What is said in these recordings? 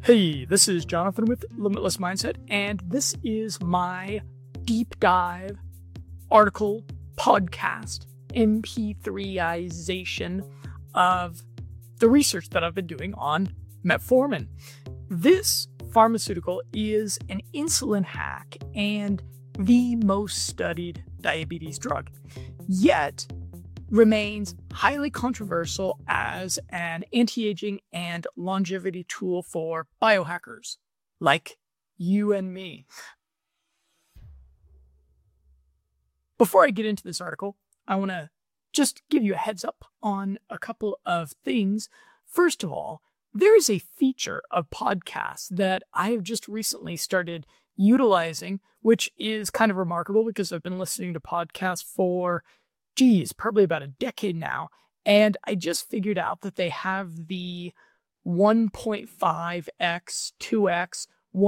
Hey, this is Jonathan with Limitless Mindset, and this is my deep dive article, podcast, MP3ization of the research that I've been doing on metformin. This pharmaceutical is an insulin hack and the most studied diabetes drug, yet remains highly controversial as an anti-aging and longevity tool for biohackers like you and me. Before I get into this article, I want to just give you a heads up on a couple of things. First of all, there is a feature of podcasts that I have just recently started utilizing, which is kind of remarkable because I've been listening to podcasts for probably about a decade now. And I just figured out that they have the 1.5x, 2x,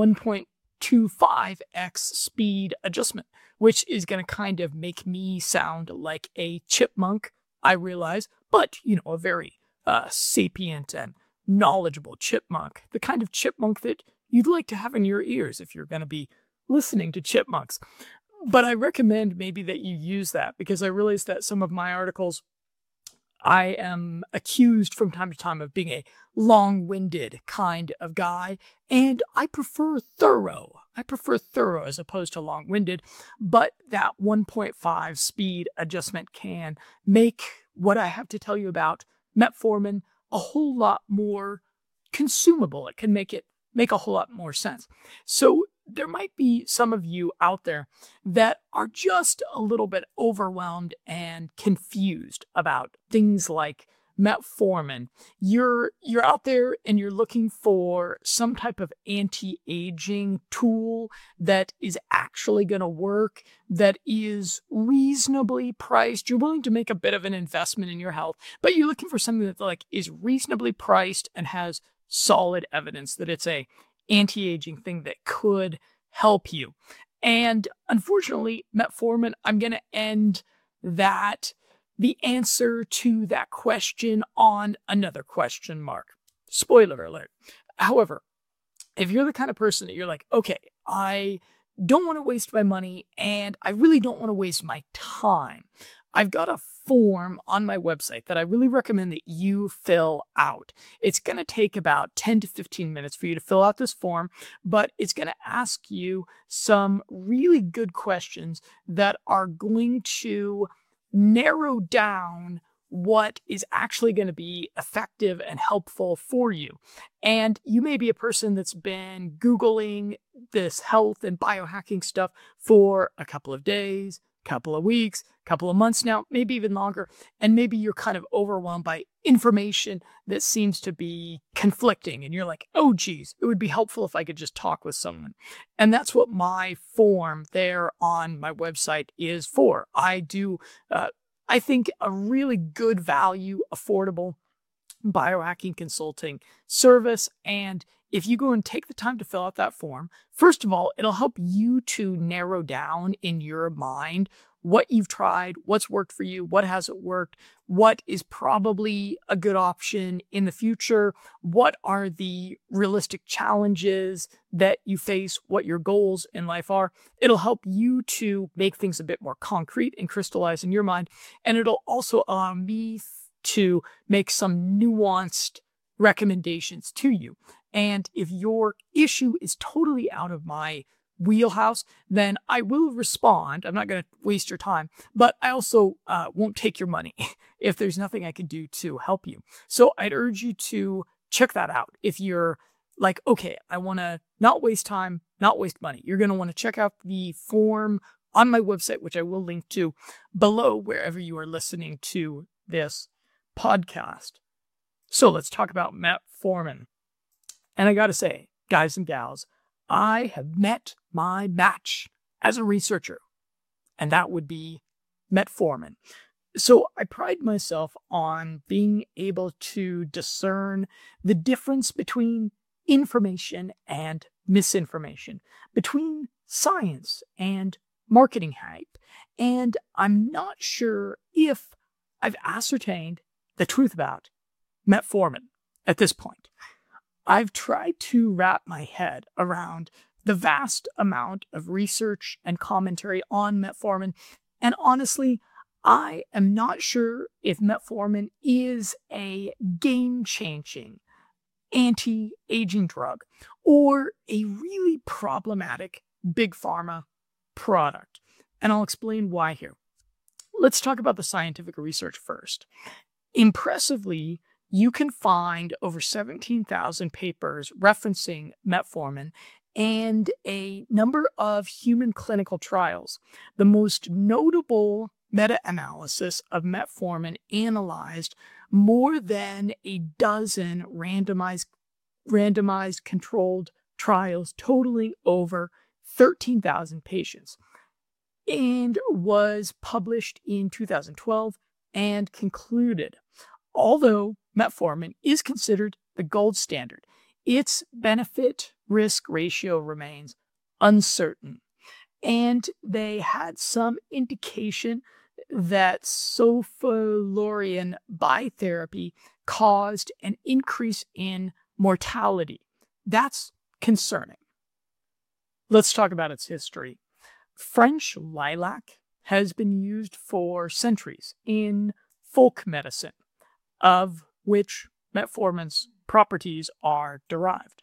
1.25x speed adjustment, which is going to kind of make me sound like a chipmunk, I realize, but, a very sapient and knowledgeable chipmunk, the kind of chipmunk that you'd like to have in your ears if you're going to be listening to chipmunks. But I recommend maybe that you use that because I realize that some of my articles, I am accused from time to time of being a long-winded kind of guy, and I prefer thorough. As opposed to long-winded, but that 1.5 speed adjustment can make what I have to tell you about metformin a whole lot more consumable. It can make a whole lot more sense. So there might be some of you out there that are just a little bit overwhelmed and confused about things like metformin. You're out there and you're looking for some type of anti-aging tool that is actually going to work, that is reasonably priced. You're willing to make a bit of an investment in your health, but you're looking for something that is reasonably priced and has solid evidence that it's a anti-aging thing that could help you. And unfortunately, metformin, I'm going to end the answer to that question on another question mark. Spoiler alert. However, if you're the kind of person that you're like, okay, I don't want to waste my money and I really don't want to waste my time, I've got a form on my website that I really recommend that you fill out. It's going to take about 10 to 15 minutes for you to fill out this form, but it's going to ask you some really good questions that are going to narrow down what is actually going to be effective and helpful for you. And you may be a person that's been Googling this health and biohacking stuff for a couple of days, couple of weeks, couple of months now, maybe even longer. And maybe you're kind of overwhelmed by information that seems to be conflicting. And you're like, oh, geez, it would be helpful if I could just talk with someone. And that's what my form there on my website is for. I do, I think, a really good value, affordable biohacking consulting service. And if you go and take the time to fill out that form, first of all, it'll help you to narrow down in your mind what you've tried, what's worked for you, what hasn't worked, what is probably a good option in the future, what are the realistic challenges that you face, what your goals in life are. It'll help you to make things a bit more concrete and crystallize in your mind. And it'll also allow me to make some nuanced recommendations to you. And if your issue is totally out of my wheelhouse, then I will respond. I'm not going to waste your time, but I also won't take your money if there's nothing I can do to help you. So I'd urge you to check that out. If you're like, okay, I want to not waste time, not waste money, you're going to want to check out the form on my website, which I will link to below wherever you are listening to this podcast. So let's talk about metformin. And I got to say, guys and gals, I have met my match as a researcher, and that would be metformin. So I pride myself on being able to discern the difference between information and misinformation, between science and marketing hype. And I'm not sure if I've ascertained the truth about metformin at this point. I've tried to wrap my head around the vast amount of research and commentary on metformin, and honestly, I am not sure if metformin is a game-changing anti-aging drug or a really problematic big pharma product. And I'll explain why here. Let's talk about the scientific research first. Impressively, you can find over 17,000 papers referencing metformin and a number of human clinical trials. The most notable meta-analysis of metformin analyzed more than a dozen randomized controlled trials totaling over 13,000 patients and was published in 2012 and concluded, although metformin is considered the gold standard, its benefit-risk ratio remains uncertain. And they had some indication that sulfonylurea bitherapy caused an increase in mortality. That's concerning. Let's talk about its history. French lilac has been used for centuries in folk medicine, of which metformin's properties are derived.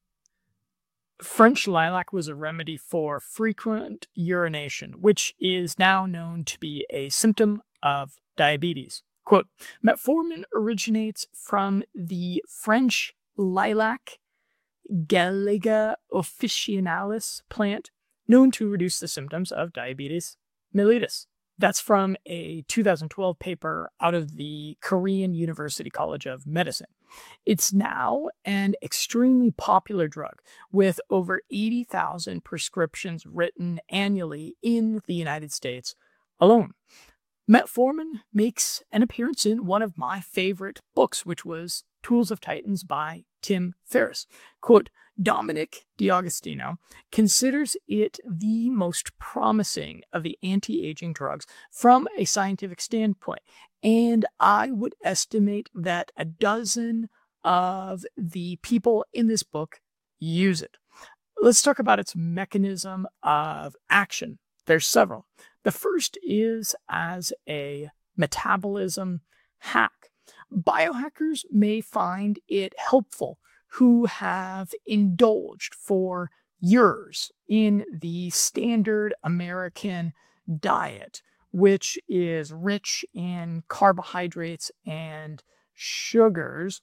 French lilac was a remedy for frequent urination, which is now known to be a symptom of diabetes. Quote, metformin originates from the French lilac Galeaga officinalis plant, known to reduce the symptoms of diabetes mellitus. That's from a 2012 paper out of the Korean University College of Medicine. It's now an extremely popular drug with over 80,000 prescriptions written annually in the United States alone. Metformin makes an appearance in one of my favorite books, which was Tools of Titans by Tim Ferriss. Quote, Dominic D'Agostino considers it the most promising of the anti-aging drugs from a scientific standpoint, and I would estimate that a dozen of the people in this book use it. Let's talk about its mechanism of action. There's several. The first is as a metabolism hack. Biohackers may find it helpful who have indulged for years in the standard American diet, which is rich in carbohydrates and sugars,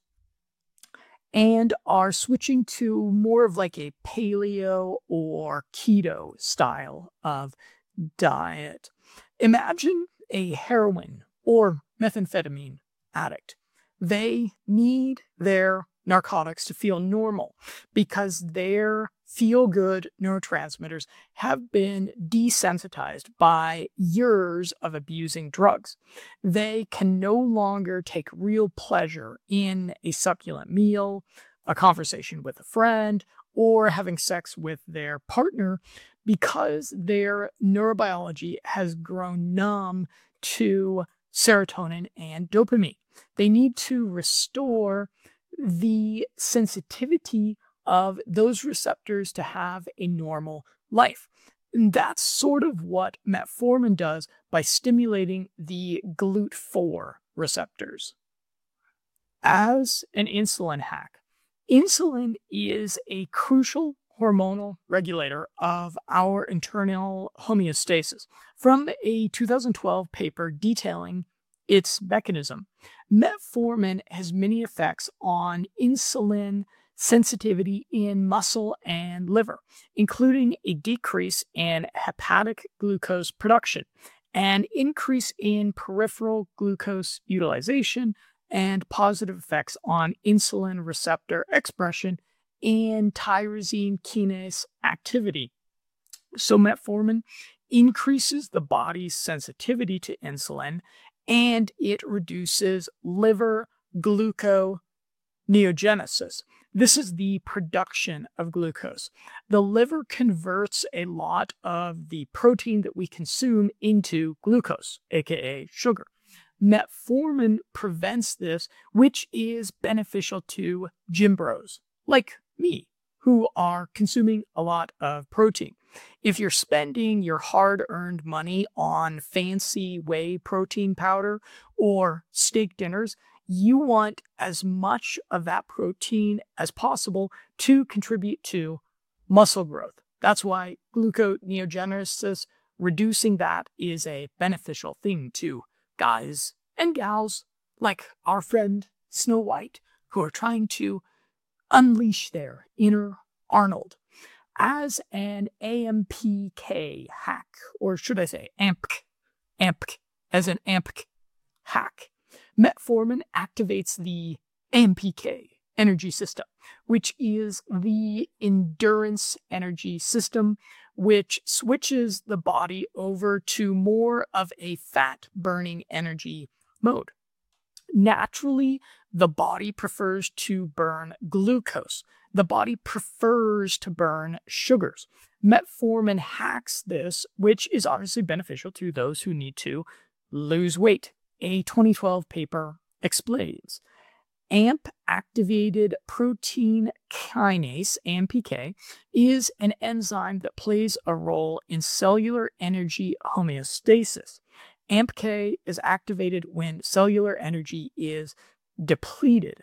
and are switching to more of like a paleo or keto style of diet. Imagine a heroin or methamphetamine addict. They need their narcotics to feel normal because their feel-good neurotransmitters have been desensitized by years of abusing drugs. They can no longer take real pleasure in a succulent meal, a conversation with a friend, or having sex with their partner because their neurobiology has grown numb to serotonin and dopamine. They need to restore the sensitivity of those receptors to have a normal life. And that's sort of what metformin does by stimulating the GLUT4 receptors. As an insulin hack, insulin is a crucial hormonal regulator of our internal homeostasis. From a 2012 paper detailing its mechanism, metformin has many effects on insulin sensitivity in muscle and liver, including a decrease in hepatic glucose production, an increase in peripheral glucose utilization, and positive effects on insulin receptor expression and tyrosine kinase activity. So metformin increases the body's sensitivity to insulin, and it reduces liver gluconeogenesis. This is the production of glucose. The liver converts a lot of the protein that we consume into glucose, aka sugar. Metformin prevents this, which is beneficial to gym bros like me, who are consuming a lot of protein. If you're spending your hard-earned money on fancy whey protein powder or steak dinners, you want as much of that protein as possible to contribute to muscle growth. That's why gluconeogenesis, reducing that, is a beneficial thing to guys and gals like our friend Snow White, who are trying to unleash their inner Arnold. As an AMPK hack, or should I say AMPK, as an AMPK hack, metformin activates the AMPK energy system, which is the endurance energy system, which switches the body over to more of a fat-burning energy mode. Naturally, the body prefers to burn glucose. The body prefers to burn sugars. Metformin hacks this, which is obviously beneficial to those who need to lose weight. A 2012 paper explains. AMP-activated protein kinase, AMPK, is an enzyme that plays a role in cellular energy homeostasis. AMPK is activated when cellular energy is depleted.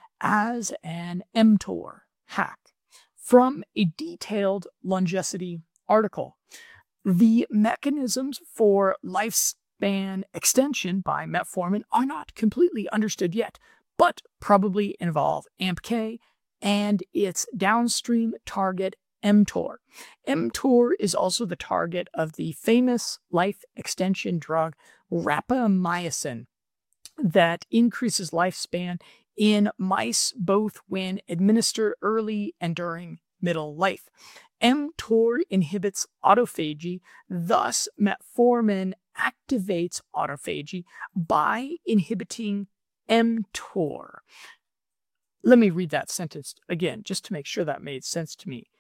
As an mTOR hack, from a detailed Longevity article, the mechanisms for lifespan extension by metformin are not completely understood yet, but probably involve AMPK and its downstream target mTOR. mTOR is also the target of the famous life extension drug rapamycin that increases lifespan in mice both when administered early and during middle life. mTOR inhibits autophagy, thus metformin activates autophagy by inhibiting mTOR. Let me read that sentence again, just to make sure that made sense to me.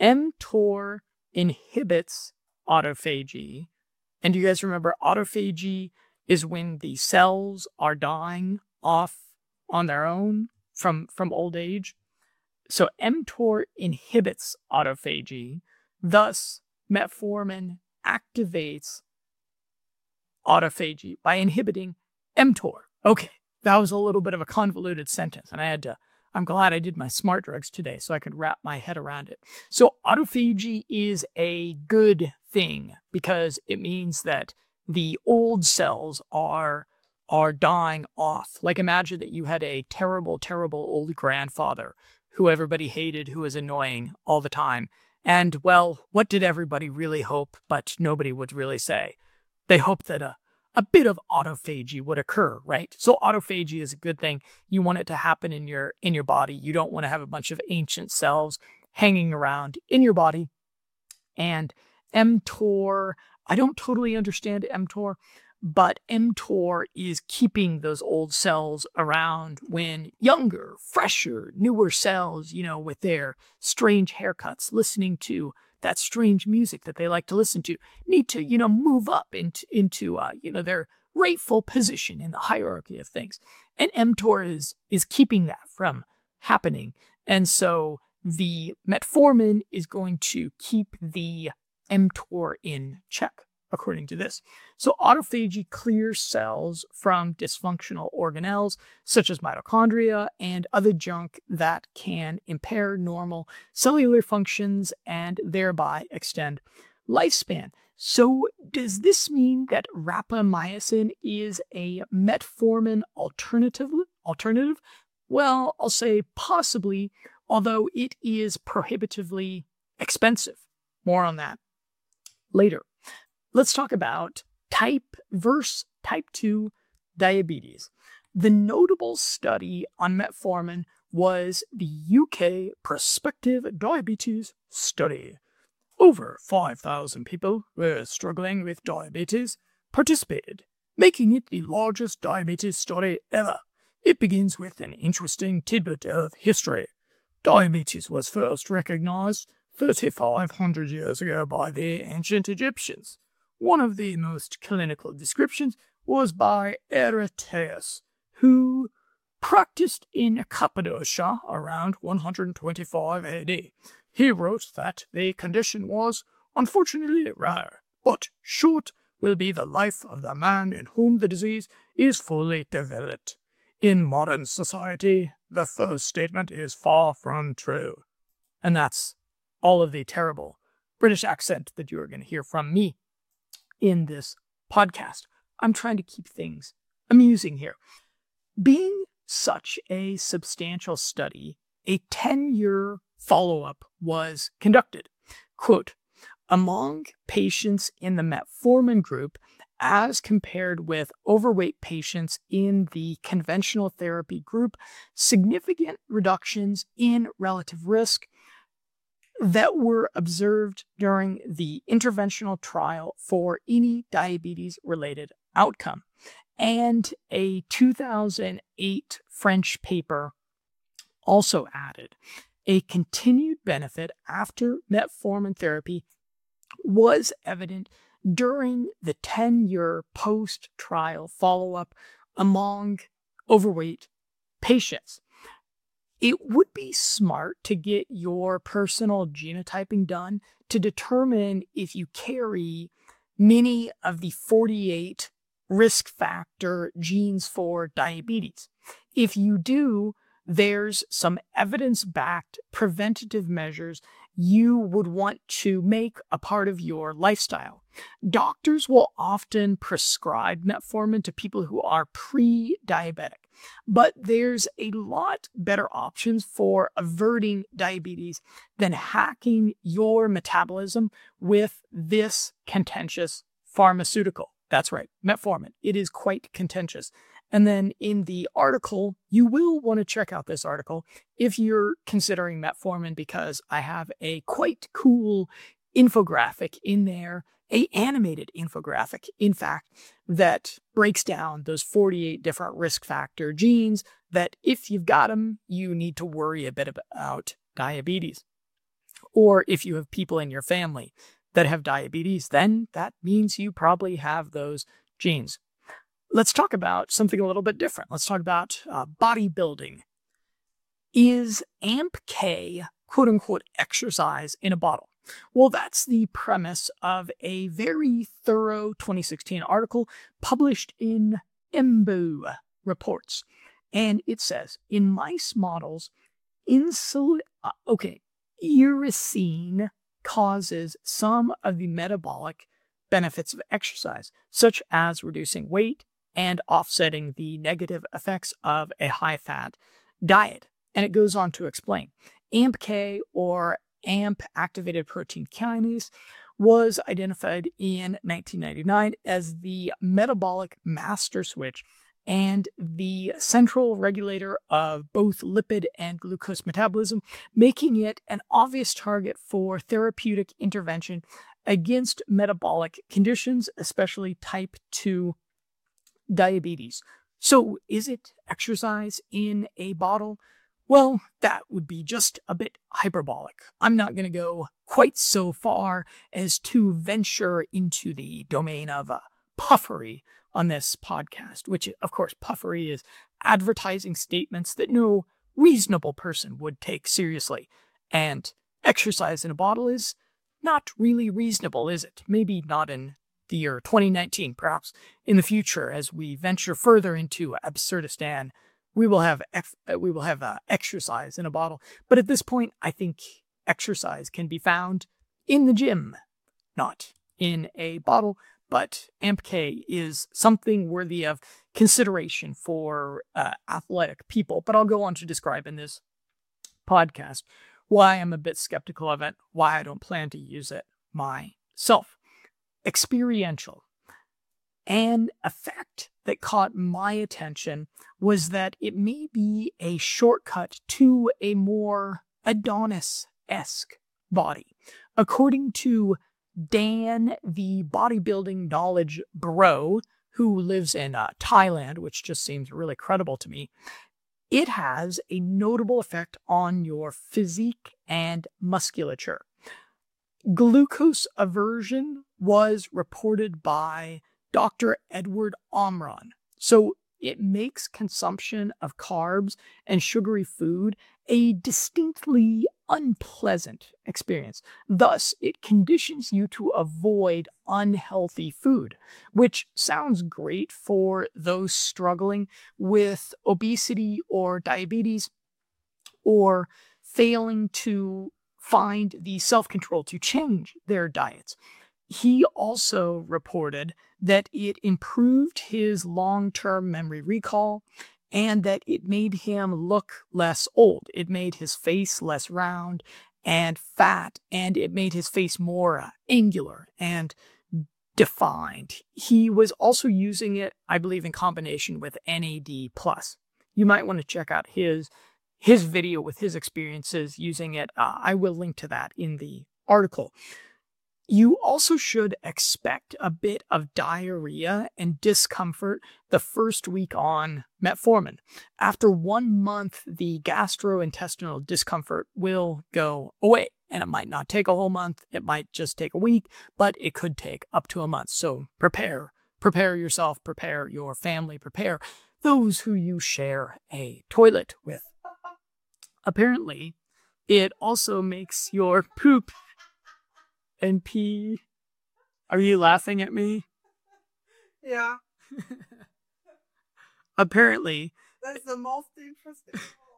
mTOR inhibits autophagy. And do you guys remember autophagy is when the cells are dying off on their own from old age? So mTOR inhibits autophagy. Thus, metformin activates autophagy by inhibiting mTOR. Okay, that was a little bit of a convoluted sentence, and I'm glad I did my smart drugs today so I could wrap my head around it. So autophagy is a good thing because it means that the old cells are dying off. Like, imagine that you had a terrible, terrible old grandfather who everybody hated, who was annoying all the time. And, well, what did everybody really hope, but nobody would really say? They hoped that a bit of autophagy would occur, right? So autophagy is a good thing. You want it to happen in your body. You don't want to have a bunch of ancient cells hanging around in your body. And mTOR, I don't totally understand mTOR, but mTOR is keeping those old cells around when younger, fresher, newer cells, with their strange haircuts, listening to that strange music that they like to listen to, need to, move up into their rightful position in the hierarchy of things. And mTOR is keeping that from happening. And so the metformin is going to keep the mTOR in check, according to this. So autophagy clears cells from dysfunctional organelles, such as mitochondria and other junk that can impair normal cellular functions and thereby extend lifespan. So does this mean that rapamycin is a metformin alternative? Well, I'll say possibly, although it is prohibitively expensive. More on that later. Let's talk about type 2 diabetes. The notable study on metformin was the UK Prospective Diabetes Study. Over 5,000 people were struggling with diabetes participated, making it the largest diabetes study ever. It begins with an interesting tidbit of history. Diabetes was first recognized 3,500 years ago by the ancient Egyptians. One of the most clinical descriptions was by Eratosthenes, who practiced in Cappadocia around 125 AD. He wrote that the condition was unfortunately rare, but short will be the life of the man in whom the disease is fully developed. In modern society, the first statement is far from true. And that's all of the terrible British accent that you are going to hear from me in this podcast. I'm trying to keep things amusing here. Being such a substantial study, a 10-year follow-up was conducted. Quote, among patients in the metformin group, as compared with overweight patients in the conventional therapy group, significant reductions in relative risk that were observed during the interventional trial for any diabetes-related outcome. And a 2008 French paper also added a continued benefit after metformin therapy was evident during the 10-year post-trial follow-up among overweight patients. It would be smart to get your personal genotyping done to determine if you carry many of the 48 risk factor genes for diabetes. If you do, there's some evidence-backed preventative measures you would want to make a part of your lifestyle. Doctors will often prescribe metformin to people who are pre-diabetic, but there's a lot better options for averting diabetes than hacking your metabolism with this contentious pharmaceutical. That's right, metformin. It is quite contentious. And then in the article, you will want to check out this article if you're considering metformin, because I have a quite cool infographic in there, an animated infographic, in fact, that breaks down those 48 different risk factor genes that if you've got them, you need to worry a bit about diabetes. Or if you have people in your family that have diabetes, then that means you probably have those genes. Let's talk about something a little bit different. Let's talk about bodybuilding. Is AMP-K, quote-unquote, exercise in a bottle? Well, that's the premise of a very thorough 2016 article published in Embu Reports. And it says, in mice models, uracil causes some of the metabolic benefits of exercise, such as reducing weight and offsetting the negative effects of a high-fat diet. And it goes on to explain. AMP-K, or AMP activated protein kinase, was identified in 1999 as the metabolic master switch and the central regulator of both lipid and glucose metabolism, making it an obvious target for therapeutic intervention against metabolic conditions, especially type 2 diabetes. So is it exercise in a bottle? Well, that would be just a bit hyperbolic. I'm not going to go quite so far as to venture into the domain of puffery on this podcast, which, of course, puffery is advertising statements that no reasonable person would take seriously. And exercise in a bottle is not really reasonable, is it? Maybe not in the year 2019, perhaps in the future, as we venture further into Absurdistan, we will have exercise in a bottle. But at this point, I think exercise can be found in the gym, not in a bottle. But AMP-K is something worthy of consideration for athletic people. But I'll go on to describe in this podcast why I'm a bit skeptical of it, why I don't plan to use it myself. Experiential. An effect that caught my attention was that it may be a shortcut to a more Adonis-esque body. According to Dan, the bodybuilding knowledge bro, who lives in Thailand, which just seems really credible to me, it has a notable effect on your physique and musculature. Glucose aversion was reported by Dr. Edward Omron. So it makes consumption of carbs and sugary food a distinctly unpleasant experience. Thus, it conditions you to avoid unhealthy food, which sounds great for those struggling with obesity or diabetes or failing to find the self-control to change their diets. He also reported that it improved his long-term memory recall and that it made him look less old. It made his face less round and fat, and it made his face more angular and defined. He was also using it, I believe, in combination with NAD+. You might want to check out his video with his experiences using it. I will link to that in the article. You also should expect a bit of diarrhea and discomfort the first week on metformin. After 1 month, the gastrointestinal discomfort will go away. And it might not take a whole month. It might just take a week, but it could take up to a month. So prepare yourself, prepare your family, prepare those who you share a toilet with. Apparently, it also makes your poop and pee. Are you laughing at me? Yeah. Apparently. That's the most interesting.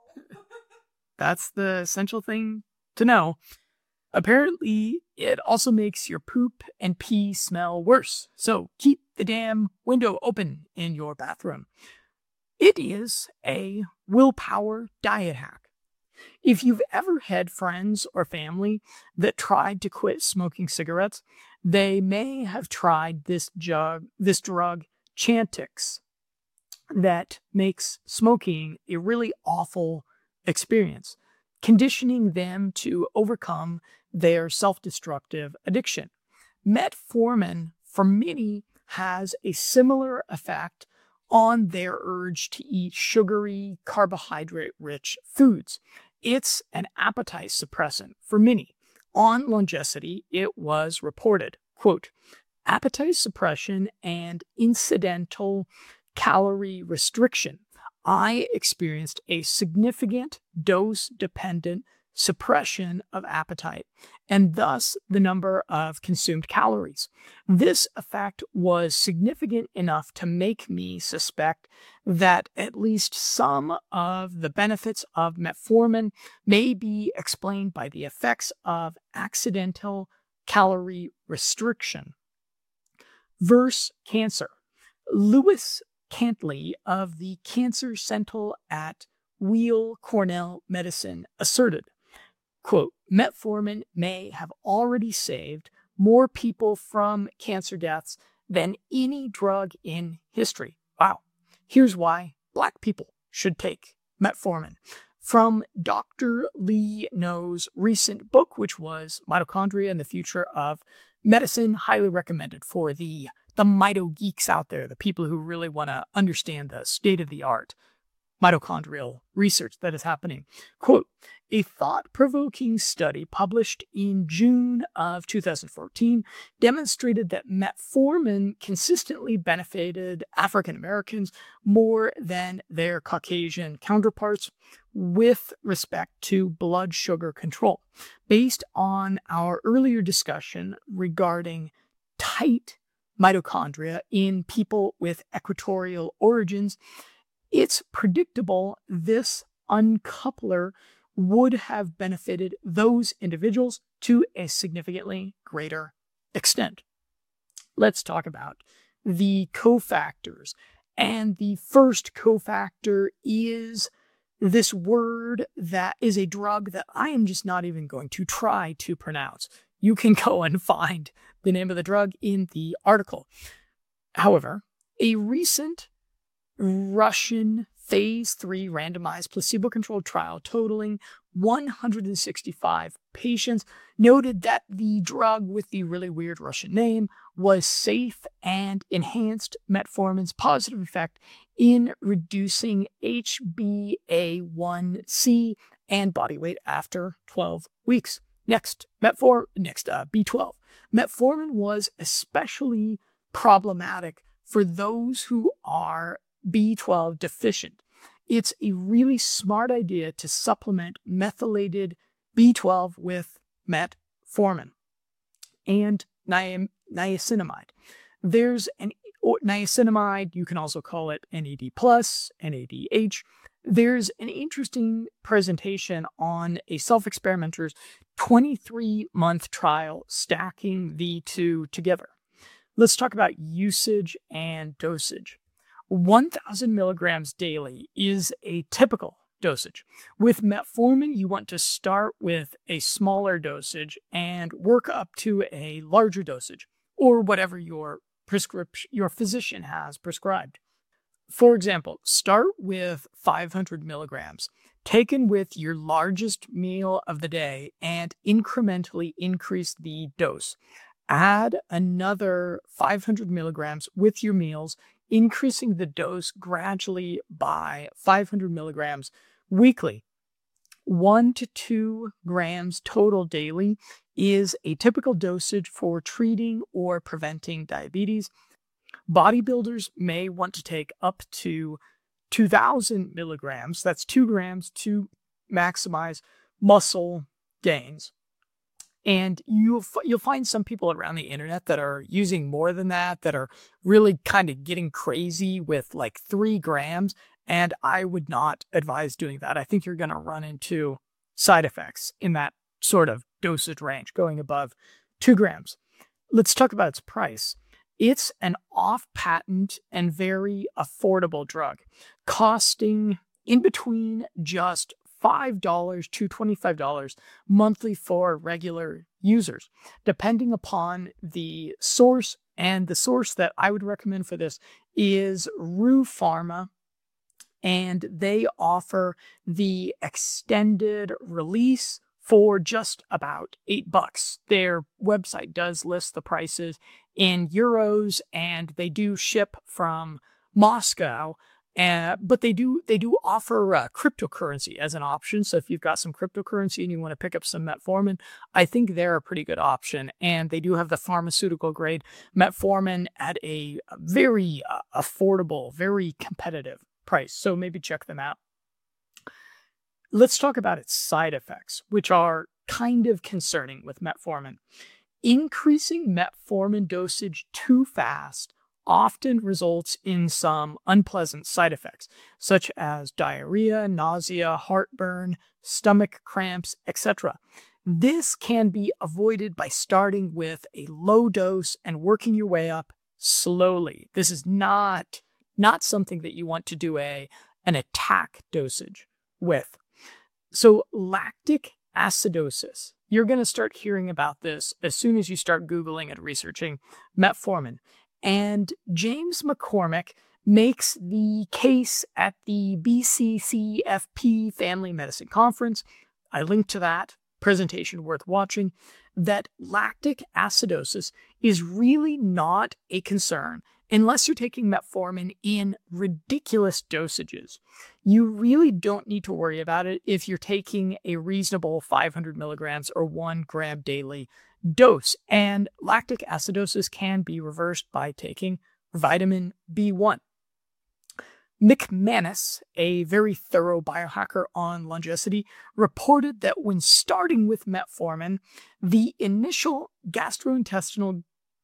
That's the essential thing to know. Apparently, it also makes your poop and pee smell worse. So keep the damn window open in your bathroom. It is a willpower diet hack. If you've ever had friends or family that tried to quit smoking cigarettes, they may have tried this drug, Chantix, that makes smoking a really awful experience, conditioning them to overcome their self-destructive addiction. Metformin, for many, has a similar effect on their urge to eat sugary, carbohydrate-rich foods. It's an appetite suppressant for many. On Longevity, it was reported, quote, appetite suppression and incidental calorie restriction. I experienced a significant dose-dependent suppression of appetite, and thus the number of consumed calories. This effect was significant enough to make me suspect that at least some of the benefits of metformin may be explained by the effects of accidental calorie restriction. Verse cancer. Lewis Cantley of the Cancer Center at Weill Cornell Medicine asserted, quote, metformin may have already saved more people from cancer deaths than any drug in history. Wow. Here's why Black people should take metformin. From Dr. Lee No's recent book, which was Mitochondria and the Future of Medicine, highly recommended for the mito geeks out there, the people who really want to understand the state-of-the-art mitochondrial research that is happening. Quote, a thought-provoking study published in June of 2014 demonstrated that metformin consistently benefited African Americans more than their Caucasian counterparts with respect to blood sugar control. Based on our earlier discussion regarding tight mitochondria in people with equatorial origins, it's predictable this uncoupler would have benefited those individuals to a significantly greater extent. Let's talk about the cofactors. And the first cofactor is this word that is a drug that I am just not even going to try to pronounce. You can go and find the name of the drug in the article. However, a recent Russian phase 3 randomized placebo-controlled trial totaling 165 patients noted that the drug with the really weird Russian name was safe and enhanced metformin's positive effect in reducing HbA1c and body weight after 12 weeks. Next, B12. Metformin was especially problematic for those who are B12 deficient. It's a really smart idea to supplement methylated B12 with metformin and niacinamide. There's niacinamide, you can also call it NAD+, NADH. There's an interesting presentation on a self-experimenter's 23-month trial stacking the two together. Let's talk about usage and dosage. 1,000 milligrams daily is a typical dosage. With metformin, you want to start with a smaller dosage and work up to a larger dosage, or whatever your physician has prescribed. For example, start with 500 milligrams, taken with your largest meal of the day, and incrementally increase the dose. Add another 500 milligrams with your meals, increasing the dose gradually by 500 milligrams weekly. 1 to 2 grams total daily is a typical dosage for treating or preventing diabetes. Bodybuilders may want to take up to 2,000 milligrams, that's 2 grams, to maximize muscle gains. And you'll find some people around the internet that are using more than that are really kind of getting crazy with like 3 grams. And I would not advise doing that. I think you're going to run into side effects in that sort of dosage range, going above 2 grams. Let's talk about its price. It's an off-patent and very affordable drug, costing in between just $5 to $25 monthly for regular users, depending upon the source. And the source that I would recommend for this is Rue Pharma, and they offer the extended release for just about $8. Their website does list the prices in euros, and they do ship from Moscow. But they do offer cryptocurrency as an option. So if you've got some cryptocurrency and you want to pick up some metformin, I think they're a pretty good option. And they do have the pharmaceutical grade metformin at a very affordable, very competitive price. So maybe check them out. Let's talk about its side effects, which are kind of concerning with metformin. Increasing metformin dosage too fast often results in some unpleasant side effects, such as diarrhea, nausea, heartburn, stomach cramps, etc. This can be avoided by starting with a low dose and working your way up slowly. This is not something that you want to do an attack dosage with. So lactic acidosis, you're going to start hearing about this as soon as you start Googling and researching metformin. And James McCormick makes the case at the BCCFP Family Medicine Conference. I linked to that presentation, worth watching, that lactic acidosis is really not a concern unless you're taking metformin in ridiculous dosages. You really don't need to worry about it if you're taking a reasonable 500 milligrams or 1 gram daily dose. And lactic acidosis can be reversed by taking vitamin B1. McManus, a very thorough biohacker on longevity, reported that when starting with metformin, the initial gastrointestinal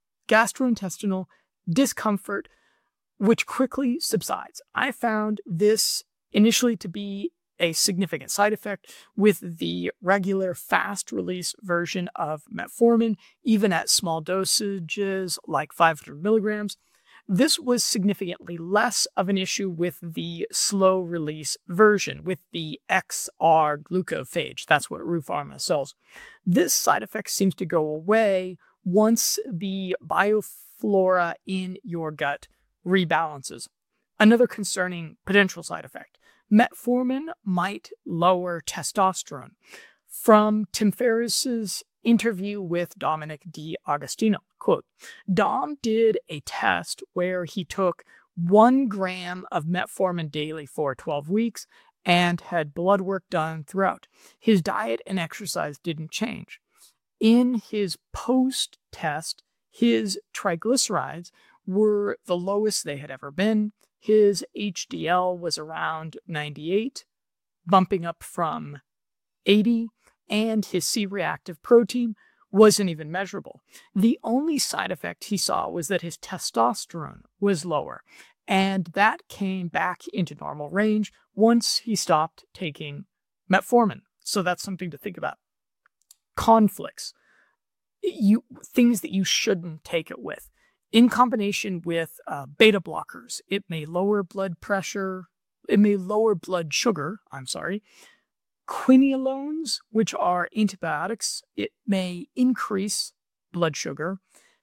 discomfort, which quickly subsides. I found this initially to be a significant side effect with the regular fast-release version of metformin, even at small dosages like 500 milligrams. This was significantly less of an issue with the slow-release version, with the XR glucophage. That's what Rue Pharma sells. This side effect seems to go away once the bioflora in your gut rebalances. Another concerning potential side effect: metformin might lower testosterone. From Tim Ferriss's interview with Dominic D'Agostino, quote, Dom did a test where he took 1 gram of metformin daily for 12 weeks and had blood work done throughout. His diet and exercise didn't change. In his post-test, his triglycerides were the lowest they had ever been. his HDL was around 98, bumping up from 80, and his C-reactive protein wasn't even measurable. The only side effect he saw was that his testosterone was lower, and that came back into normal range once he stopped taking metformin. So that's something to think about. Conflicts, things that you shouldn't take it with. In combination with beta blockers, it may lower blood pressure, it may lower blood sugar, Quinolones, which are antibiotics, it may increase blood sugar.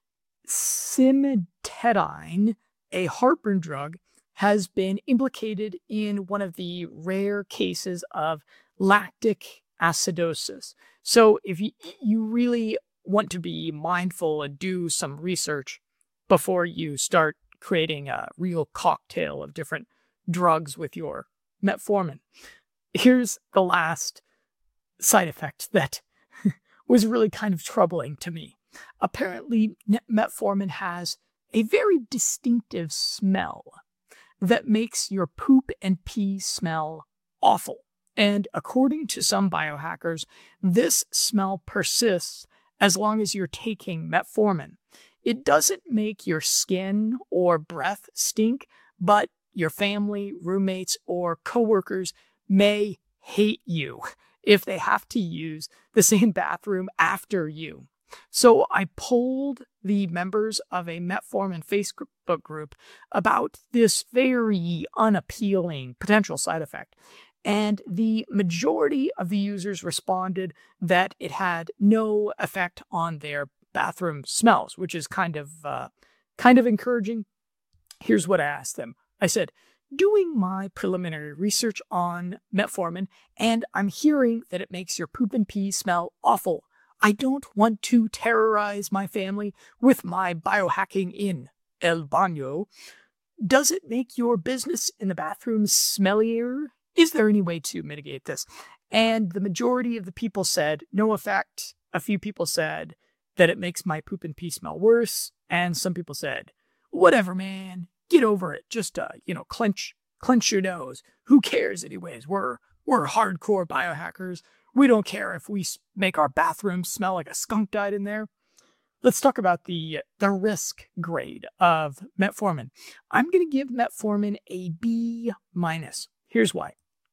Cimetidine, a heartburn drug, has been implicated in one of the rare cases of lactic acidosis. So if you really want to be mindful and do some research before you start creating a real cocktail of different drugs with your metformin. Here's the last side effect that was really kind of troubling to me. Apparently, metformin has a very distinctive smell that makes your poop and pee smell awful. And according to some biohackers, this smell persists as long as you're taking metformin. It doesn't make your skin or breath stink, but your family, roommates, or coworkers may hate you if they have to use the same bathroom after you. So I polled the members of a metformin Facebook group about this very unappealing potential side effect. And the majority of the users responded that it had no effect on their bathroom smells, which is kind of encouraging. Here's what I asked them. I said, doing my preliminary research on metformin, and I'm hearing that it makes your poop and pee smell awful. I don't want to terrorize my family with my biohacking in El Baño. Does it make your business in the bathroom smellier? Is there any way to mitigate this? And the majority of the people said no effect. A few people said that it makes my poop and pee smell worse. And some people said, whatever, man, get over it. Just, clench your nose. Who cares anyways? We're hardcore biohackers. We don't care if we make our bathroom smell like a skunk died in there. Let's talk about the risk grade of metformin. I'm going to give metformin a B-. Here's why.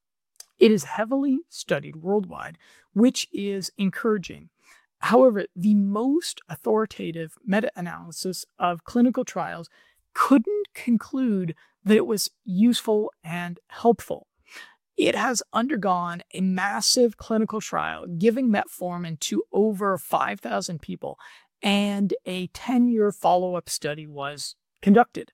It is heavily studied worldwide, which is encouraging. However, the most authoritative meta-analysis of clinical trials couldn't conclude that it was useful and helpful. It has undergone a massive clinical trial giving metformin to over 5,000 people, and a 10-year follow-up study was conducted.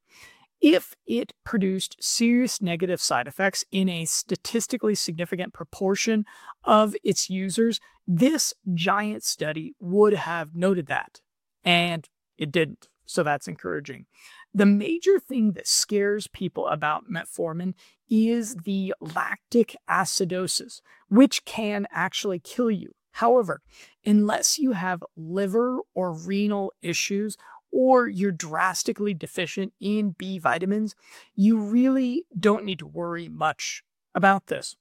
If it produced serious negative side effects in a statistically significant proportion of its users, this giant study would have noted that. And it didn't. So that's encouraging. The major thing that scares people about metformin is the lactic acidosis, which can actually kill you. However, unless you have liver or renal issues, or you're drastically deficient in B vitamins, you really don't need to worry much about this.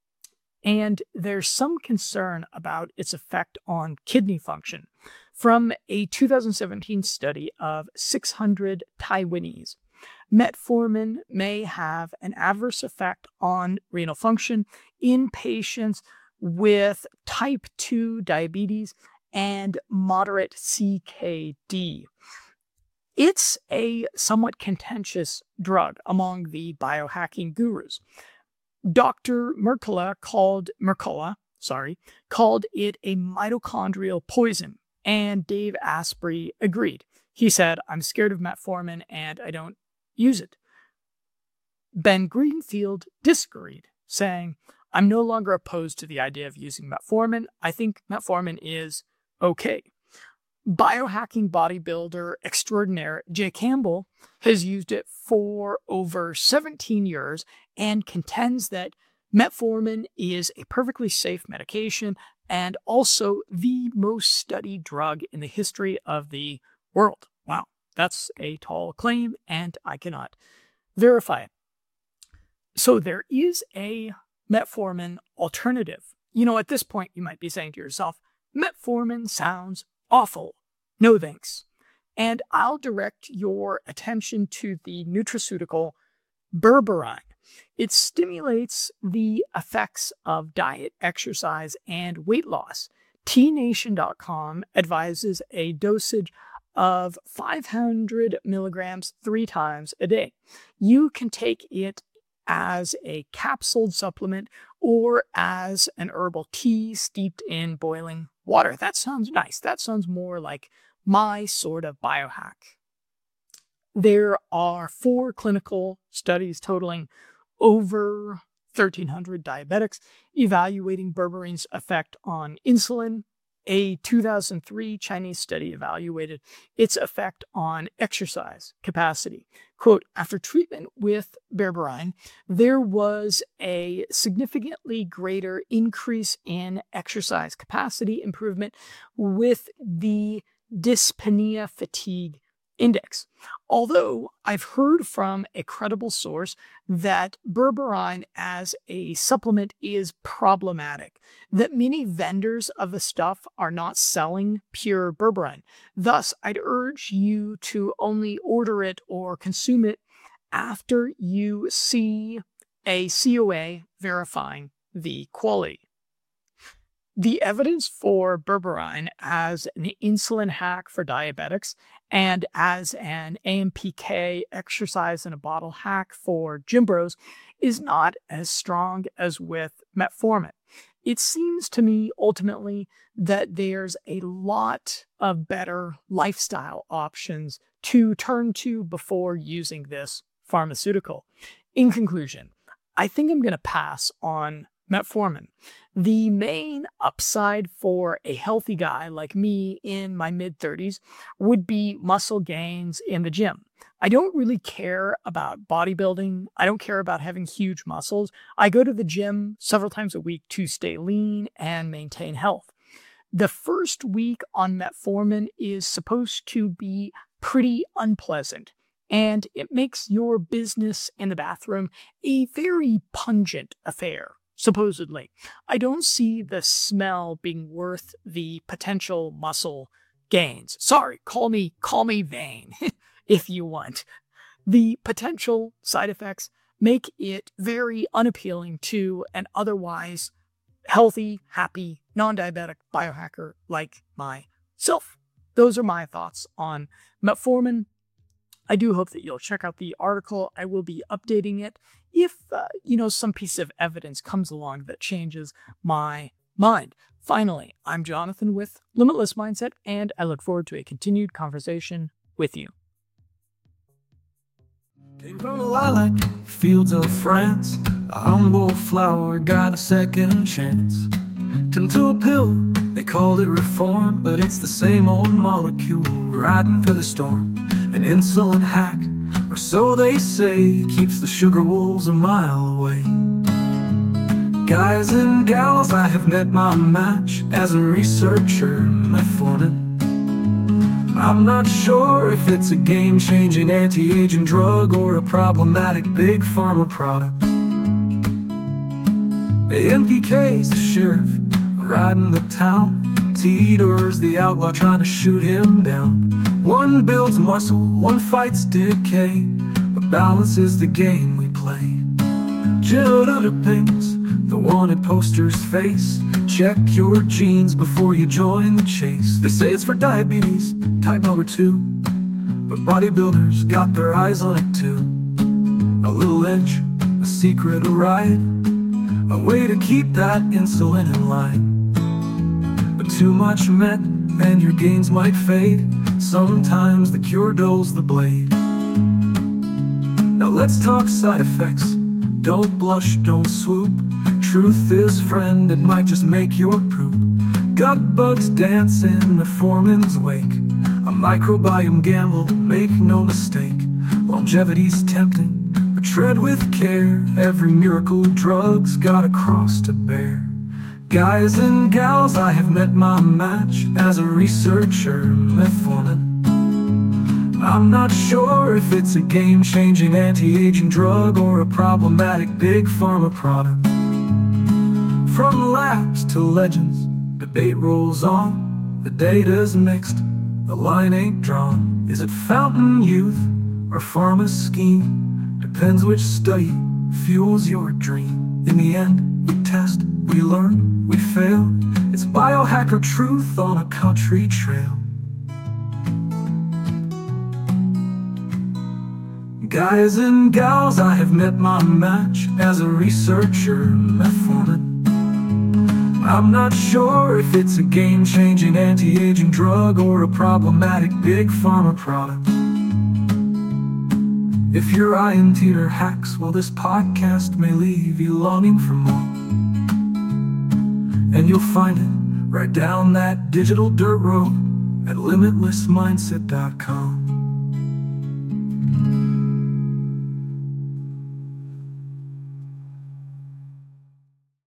And there's some concern about its effect on kidney function from a 2017 study of 600 Taiwanese. Metformin may have an adverse effect on renal function in patients with type 2 diabetes and moderate CKD. It's a somewhat contentious drug among the biohacking gurus. Dr. Mercola called it a mitochondrial poison, and Dave Asprey agreed. He said, I'm scared of metformin and I don't use it. Ben Greenfield disagreed, saying, I'm no longer opposed to the idea of using metformin. I think metformin is okay. Biohacking bodybuilder extraordinaire Jay Campbell has used it for over 17 years and contends that metformin is a perfectly safe medication and also the most studied drug in the history of the world. Wow, that's a tall claim, and I cannot verify it. So there is a metformin alternative. At this point, you might be saying to yourself, metformin sounds awful. No thanks. And I'll direct your attention to the nutraceutical berberine. It stimulates the effects of diet, exercise, and weight loss. TNation.com advises a dosage of 500 milligrams 3 times a day. You can take it as a capsuled supplement or as an herbal tea steeped in boiling water. That sounds nice. That sounds more like my sort of biohack. There are 4 clinical studies totaling over 1,300 diabetics evaluating berberine's effect on insulin. A 2003 Chinese study evaluated its effect on exercise capacity. Quote, after treatment with berberine, there was a significantly greater increase in exercise capacity improvement with the dyspnea fatigue index. Although I've heard from a credible source that berberine as a supplement is problematic, that many vendors of the stuff are not selling pure berberine. Thus, I'd urge you to only order it or consume it after you see a COA verifying the quality. The evidence for berberine as an insulin hack for diabetics and as an AMPK exercise in a bottle hack for gym bros is not as strong as with metformin. It seems to me ultimately that there's a lot of better lifestyle options to turn to before using this pharmaceutical. In conclusion, I think I'm going to pass on metformin. The main upside for a healthy guy like me in my mid-30s would be muscle gains in the gym. I don't really care about bodybuilding. I don't care about having huge muscles. I go to the gym several times a week to stay lean and maintain health. The first week on metformin is supposed to be pretty unpleasant, and it makes your business in the bathroom a very pungent affair. Supposedly, I don't see the smell being worth the potential muscle gains. Sorry, call me vain if you want. The potential side effects make it very unappealing to an otherwise healthy, happy, non-diabetic biohacker like myself. Those are my thoughts on metformin. I do hope that you'll check out the article. I will be updating it if, some piece of evidence comes along that changes my mind. Finally, I'm Jonathan with Limitless Mindset, and I look forward to a continued conversation with you. Came from the lilac fields of France, a humble flower got a second chance. Turned to a pill, they called it reform, but it's the same old molecule riding for the storm. An insulin hack, or so they say, keeps the sugar wolves a mile away. Guys and gals, I have met my match as a researcher in metformin. I'm not sure if it's a game-changing anti-aging drug or a problematic big pharma product. The NPK's the sheriff riding the town. Teeter's the outlaw trying to shoot him down. One builds muscle, one fights decay, but balance is the game we play. Jill other things, the wanted posters face. Check your genes before you join the chase. They say it's for diabetes, type number 2, but bodybuilders got their eyes on it too. A little edge, a secret to ride, a way to keep that insulin in line. But too much met, and your gains might fade. Sometimes the cure dulls the blade. Now let's talk side effects. Don't blush, don't swoop. Truth is, friend, it might just make your poop. Gut bugs dance in metformin's wake. A microbiome gamble, make no mistake. Longevity's tempting, but tread with care. Every miracle drug's got a cross to bear. Guys and gals, I have met my match as a researcher in metformin. I'm not sure if it's a game-changing anti-aging drug or a problematic big pharma product. From labs to legends, debate rolls on. The data's mixed, the line ain't drawn. Is it fountain youth or pharma's scheme? Depends which study fuels your dream. In the end, we test, we learn, we fail. It's biohacker truth on a country trail. Guys and gals, I have met my match as a researcher, metformin. I'm not sure if it's a game-changing anti-aging drug or a problematic big pharma product. If you're eyeing teeter hacks, well, this podcast may leave you longing for more. And you'll find it right down that digital dirt road at limitlessmindset.com.